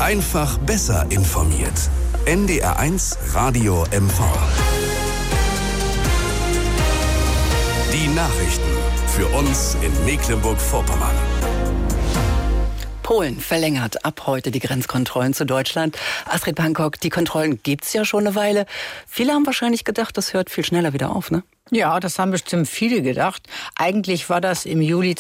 Einfach besser informiert. NDR1 Radio MV. Die Nachrichten für uns in Mecklenburg-Vorpommern. Polen verlängert ab heute die Grenzkontrollen zu Deutschland. Astrid Bangkok, die Kontrollen gibt's ja schon eine Weile. Viele haben wahrscheinlich gedacht, das hört viel schneller wieder auf, ne? Ja, das haben bestimmt viele gedacht. Eigentlich war das im Juli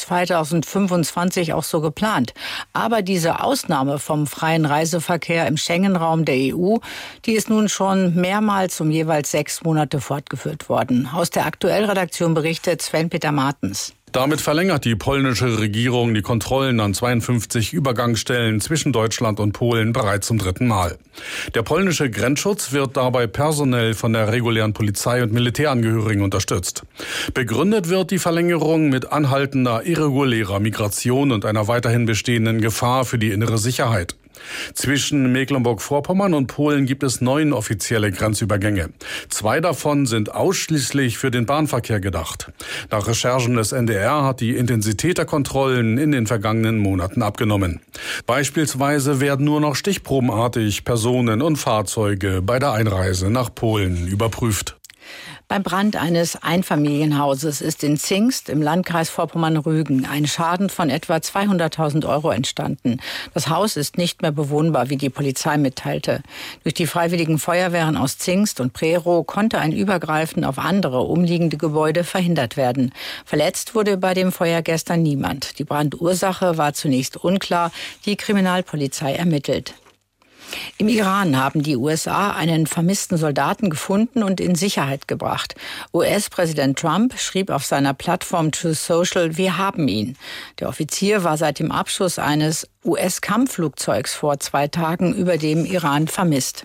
2025 auch so geplant. Aber diese Ausnahme vom freien Reiseverkehr im Schengen-Raum der EU, die ist nun schon mehrmals um jeweils 6 Monate fortgeführt worden. Aus der Aktuellredaktion berichtet Sven-Peter Martens. Damit verlängert die polnische Regierung die Kontrollen an 52 Übergangsstellen zwischen Deutschland und Polen bereits zum 3. Mal. Der polnische Grenzschutz wird dabei personell von der regulären Polizei und Militärangehörigen unterstützt. Begründet wird die Verlängerung mit anhaltender irregulärer Migration und einer weiterhin bestehenden Gefahr für die innere Sicherheit. Zwischen Mecklenburg-Vorpommern und Polen gibt es 9 offizielle Grenzübergänge. 2 davon sind ausschließlich für den Bahnverkehr gedacht. Nach Recherchen des NDR hat die Intensität der Kontrollen in den vergangenen Monaten abgenommen. Beispielsweise werden nur noch stichprobenartig Personen und Fahrzeuge bei der Einreise nach Polen überprüft. Beim Brand eines Einfamilienhauses ist in Zingst im Landkreis Vorpommern-Rügen ein Schaden von etwa 200.000 € entstanden. Das Haus ist nicht mehr bewohnbar, wie die Polizei mitteilte. Durch die freiwilligen Feuerwehren aus Zingst und Prerow konnte ein Übergreifen auf andere umliegende Gebäude verhindert werden. Verletzt wurde bei dem Feuer gestern niemand. Die Brandursache war zunächst unklar. Die Kriminalpolizei ermittelt. Im Iran haben die USA einen vermissten Soldaten gefunden und in Sicherheit gebracht. US-Präsident Trump schrieb auf seiner Plattform Truth Social: Wir haben ihn. Der Offizier war seit dem Abschuss eines US-Kampfflugzeugs vor 2 Tagen über dem Iran vermisst.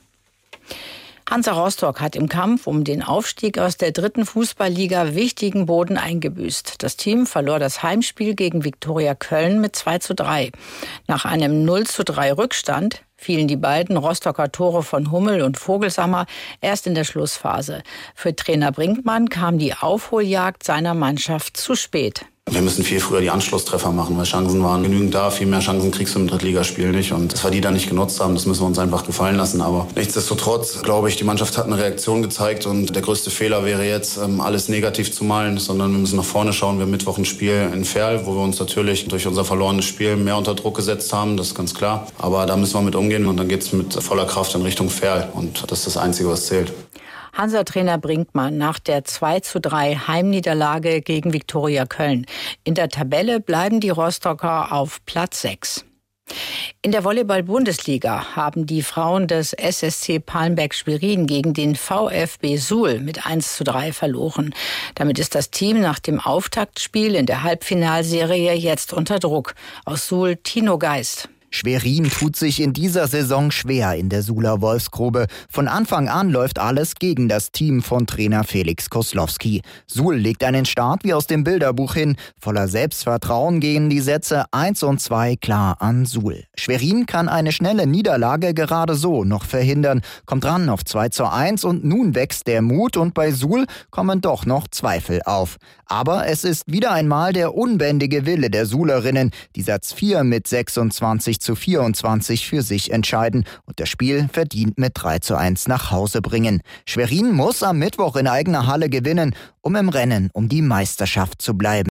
Hansa Rostock hat im Kampf um den Aufstieg aus der 3. Fußballliga wichtigen Boden eingebüßt. Das Team verlor das Heimspiel gegen Viktoria Köln mit 2:3. Nach einem 0:3 Rückstand fielen die beiden Rostocker Tore von Hummel und Vogelsammer erst in der Schlussphase. Für Trainer Brinkmann kam die Aufholjagd seiner Mannschaft zu spät. Wir müssen viel früher die Anschlusstreffer machen, weil Chancen waren genügend da. Viel mehr Chancen kriegst du im Drittligaspiel nicht. Und dass wir die da nicht genutzt haben, das müssen wir uns einfach gefallen lassen. Aber nichtsdestotrotz, glaube ich, die Mannschaft hat eine Reaktion gezeigt. Und der größte Fehler wäre jetzt, alles negativ zu malen, sondern wir müssen nach vorne schauen. Wir haben Mittwoch ein Spiel in Verl, wo wir uns natürlich durch unser verlorenes Spiel mehr unter Druck gesetzt haben. Das ist ganz klar. Aber da müssen wir mit umgehen. Und dann geht es mit voller Kraft in Richtung Verl. Und das ist das Einzige, was zählt. Hansa-Trainer Brinkmann nach der 2:3 Heimniederlage gegen Viktoria Köln. In der Tabelle bleiben die Rostocker auf Platz 6. In der Volleyball-Bundesliga haben die Frauen des SSC Palmberg-Schwerin gegen den VfB Suhl mit 1:3 verloren. Damit ist das Team nach dem Auftaktspiel in der Halbfinalserie jetzt unter Druck. Aus Suhl Tino Geist. Schwerin tut sich in dieser Saison schwer in der Suhler Wolfsgrube. Von Anfang an läuft alles gegen das Team von Trainer Felix Koslowski. Suhl legt einen Start wie aus dem Bilderbuch hin. Voller Selbstvertrauen gehen die Sätze 1 und 2 klar an Suhl. Schwerin kann eine schnelle Niederlage gerade so noch verhindern, kommt ran auf 2:1 und nun wächst der Mut und bei Suhl kommen doch noch Zweifel auf. Aber es ist wieder einmal der unbändige Wille der Suhlerinnen, die Satz 4 mit 26:24 für sich entscheiden und das Spiel verdient mit 3:1 nach Hause bringen. Schwerin muss am Mittwoch in eigener Halle gewinnen, um im Rennen um die Meisterschaft zu bleiben.